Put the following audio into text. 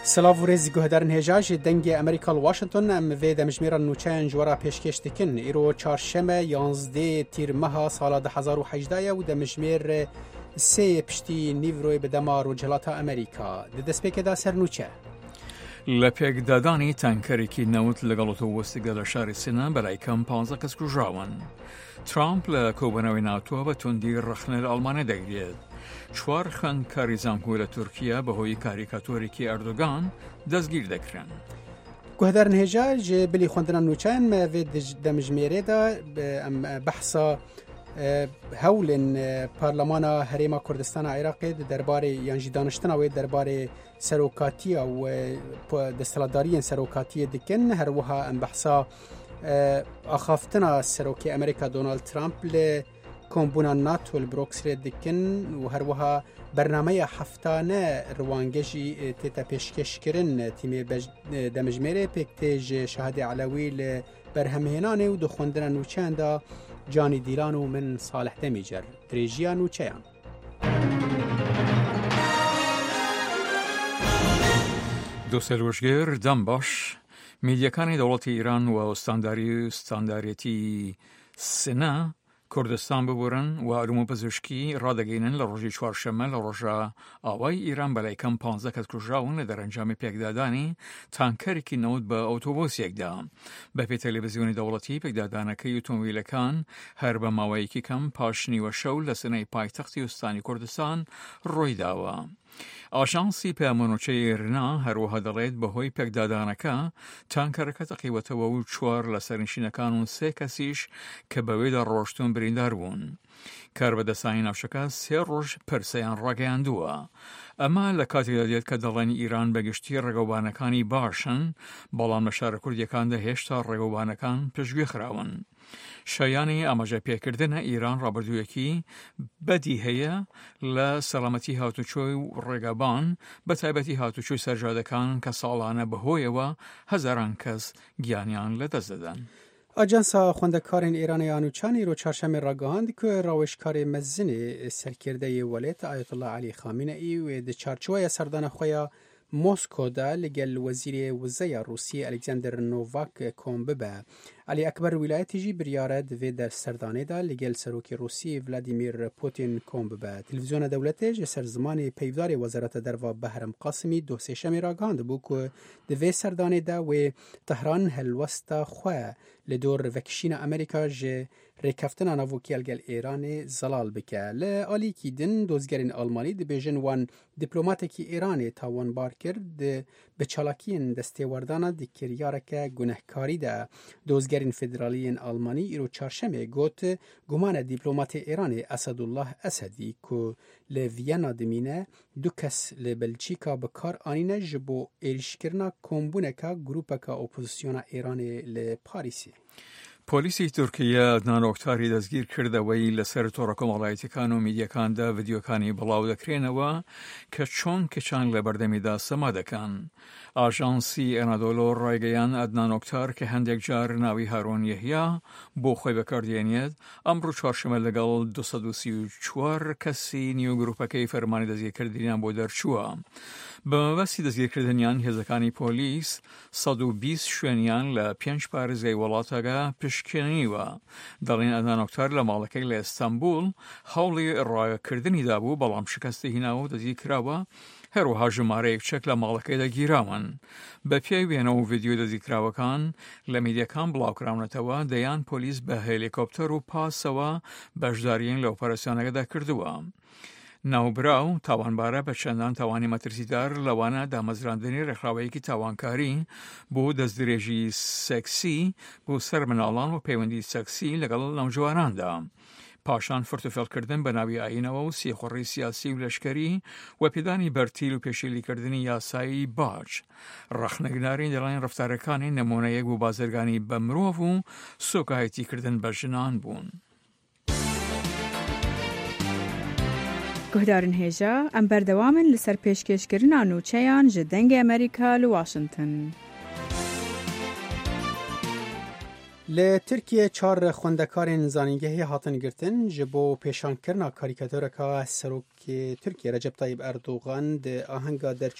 سلاو ریز گهدارن هجاج دنگ امریکا واشنطن ام وی دمجمیرا نوچان جوارا پیشکش دکن ایرو چهارشنبه 11 تیر ماه سال 2018 و دمجمیر سه پشتی نیوروی بدما روجلاتا امریکا ددسپیک دا سر نوچه لپیک دادانی تانکرێکی نەوت لەگەڵ ئۆتۆبۆسێکدا لە شاری سێنا بەلای کەم 15 کەس کوژراون. ترامپ لە کۆبوونەوەی ناتۆ بە توندی ڕەخنە لە ئەڵمانیا دەگرێت. 4 خوێندکاری زانکۆی لە تورکیا بەهۆی کاریکاتۆرێکی ئەردۆگان دەستگیر دەکرێن. گهدارن هجاج بلی خوندنا نوچان ما وی دمجمیره ام بحثا هولن پارلمان هریما کردستان عراقی درباره یانجی دانشتن و درباره سروکاتی و دستلاداری سروکاتی دکن هر وها ام بحثا اخافتنا سروکی امریکا دونالد ترامپ ل کمبونا ناتو البروکسل دکن و هر وها برنامه هفتانه روانگجی تیتا پیشکش کرن تیمی دمجمیره پکتیج شهاد علوی لبرهمهنانه و دخوندن نوچان دا جانی دیلان و من صالح دمیجر تریجیان و چیان دو سلوشگر دم باش میدیەکانی دەوڵەتی ئیران و ستانداریەتی سنە کوردستان ببورن و علوم و پزیشکی ڕادەگەینن لە ڕۆژی چوارشەممە لە ڕۆژە ئاوای ئیران بەلای کەم 15 کەس کوژراون لە دەرەنجامی پێکدادانی تانکەرێکی نەوت بە ئۆتۆبۆسێکدا. بەپێی تەلەڤیزیۆنی دەوڵەتی پێکدادانەکەی ئۆتۆمۆبیلەکان هەر بە ماوەیەکی کەم پاش نیوە شەو لە سنەی پایتەختی وستانی کوردستان ڕۆیداوە. ئاژانسی پەیامۆنۆچەی ئێرنا هەروەها دەڵێت بەهۆی پێکدادانەکە تانکەرەکە تەقیوەتەوە و 4 لە سەرنشینەکان و 3 کەسیش کە بەوێدا ڕۆشتون بریندار بوون. کاربەدەستانی ناوچەکە 3 ڕۆژ پرسەیان ڕاگەیاندووە. ئەمە لە کاتێکدا دێت کە دەڵێنی ئیران بەگشتی ڕێگەوبانەکانی باشن بەڵام لە شارە کوردیەکاندا هێشتا ڕێگەوبانەکان پشتگوێ خراون. شایانی ئاماژە پێکردنە ئیران ڕابردوویەکی بەدی هەیە لە سەلامەتی هاتوچۆی و ڕێگەبان بە تایبەتی هاتوچۆی سەرجادەکان کە ساڵانە بەهۆیەوە هەزاران کەس گیانیان لەدەست دەدەن. آجانسا خوندکارین ایرانی آنوچانی رو چهارشنبه را گهاند که راوشکار مزنی سرکرده ولایت آیت الله علی خامنه‌ای و د چارچوبه سردان خویا موسکو دا لگل وزیر وزیر روسی الکساندر نوواک کومببه علی اکبر ولایتی جی بریاره دوی در سردانه دا لگل سروک روسی ولادیمیر پوتین کومببه. تلویزیون دولته جسر زمان پیودار وزارت دروا بهرم قاسمی دو سه‌شنبه را گهاند بو که دوی سردانه دا و تهران هلوستا خواه لدور وکشین امریکا جه ریکفتن ناوکی الگل ایران زلال بکه. لعالی کی دن دوزگرین آلمانی دی بیجن وان دیپلوماتیکی ایرانی تاوان بار کرد به چالاکین دسته وردانا دی کریارک گنهکاری ده. دوزگرین فدرالیین آلمانی ایرو چهارشنبه گوت گمان دیپلومات ایرانی اسدالله اسدی که لوینا دمینه دو کس لبلژیکا بکار آنینه جبو ایرشکرنا کمبونکا گروپکا اپوزیسیونا ایرانی لپاریسی. پۆلیسی تورکیا ئەدنان ئۆکتاری دەستگیر کردەوەی لەسەر تۆڕە کۆمەڵایەتیەکان و میدیەکاندا ڤیدیۆکانی بڵاو دەکرێنەوە کە چۆن کچان لە بەردەمیدا سەما دەکەن. ئاژانسی ئەنادۆلۆ ڕایگەیان ئەدنان ئۆکتار کە هەندێک جار ناوی هارۆن یەحیا بۆ خۆی بەکاردێنێت ئەمڕۆ چوارشەممە لەگەڵ 234 کەسی نیو گروپەکەی فەرمانی دەستگیرکردنیان بۆ دەرچووە. بە مەبەستی دەستگیرکردنیان هێزەکانی پۆلیس 120 شوێنیان لە 5 پارێزگای وڵاتەکە پشکنیوە. دەڵێن ئەدنان ئۆکتار لە ماڵەکەی لە ئێستانبول هەوڵی ڕایەکردنی دابوو بەڵام شکستی هیناوە و دەستگیر کراوە. هەروەها ژمارەیەک چەک لە ماڵەکەی دەگیراون. بە پێی وێنەوە ڤیدیۆ دەستگیرکراوەکان لە میدیەکان بڵاوکراونەتەوە دەیان پۆلیس بە هێلیکۆپتەر و پاسەوە بەشداریین لە ئۆپەراسیۆنەکەدا کردووە. ناوبراو تاوانبارە بە چەندان تاوانی مەترسیدار لەوانە دامەزراندنی ڕێکخراوەیەکی تاوانکاری بۆ دەستدرێژی سەکسی بۆ سەر مناڵان و پەیوەندی سەکسی لەگەڵ نەوجواناندا. پاشان فرتوفێڵکردن بە ناوی ئاینەوە و سێخۆڕی سیاسی و لەشکەری و پێدانی بەرتیل و پێشێلیکردنی یاسایی باج. ڕەخنەگناری دەڵێن ڕەفتارەکانی نمونەیەک بۆ بازرگانی بە مرۆڤ و سۆکایەتیکردن بە ژنان بوون. گهدارن هێژا ئەم بەردەوامن لەسەر پێشکەشکردنا نوچەیان ji dengê ئەمریکا li Washington. لترکیه 4 خوندکارین زانینگهی هاتن گرتن جبو پیشانکرنا کاریکاتورکا سروک ترکیه رجب طیب اردوغان ده آهنگا در